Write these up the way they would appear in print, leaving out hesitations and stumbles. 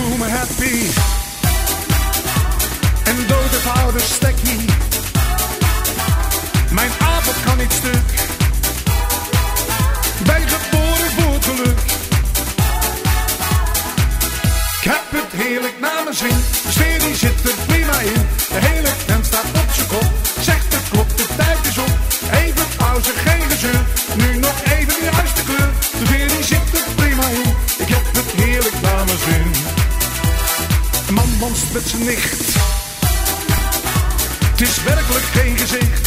voel me happy. En dood het oude stekkie. Mijn avond kan niet stuk. Ben geboren voor geluk. Ik heb het heerlijk naar mijn zin. De sfeer die zit er prima in. De hele tent staat op zijn kop. Zegt de klok, de tijd is op. Even pauze, geen gezeur. Nu nog even de juiste kleur. De sfeer die zit er prima in. Ik heb het heerlijk naar mijn zin. Een man danst met zijn nicht. Het is werkelijk geen gezicht.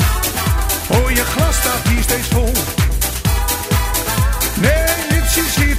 Oh, je glas staat hier steeds vol. Nee, het is hier